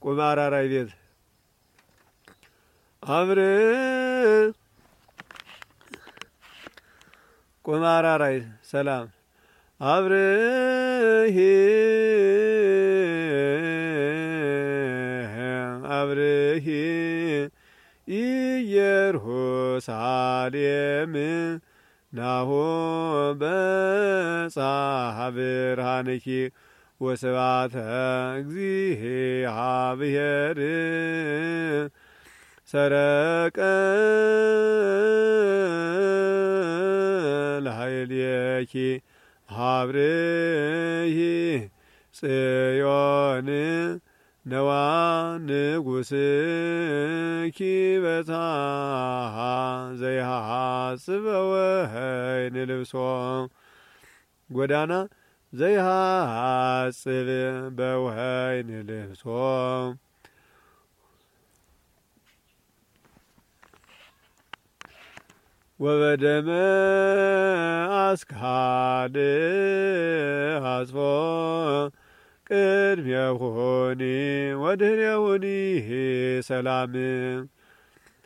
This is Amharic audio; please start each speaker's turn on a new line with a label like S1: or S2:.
S1: ቁማራራይ ቤት አብረ ቁማራራይ ሰላም አብረሂ አብረሂ ኢየሩሳሌም ናሁ በጻሐ ብርሃንኪ ወስብሐተ እግዚአብሔር ሰረቀ ለኃይልኪ ሀብርሂ ጽዮን ነዋ ንጉሥኪ በታሃ ዘይሐጽብ በወይን ልብሶ ጎዳና ዘይሐጽብ በወይን ልብሶ ወበደመ አስካል አጽፎ ቅድሜሁኒ ወድኅሬሁኒ ሰላም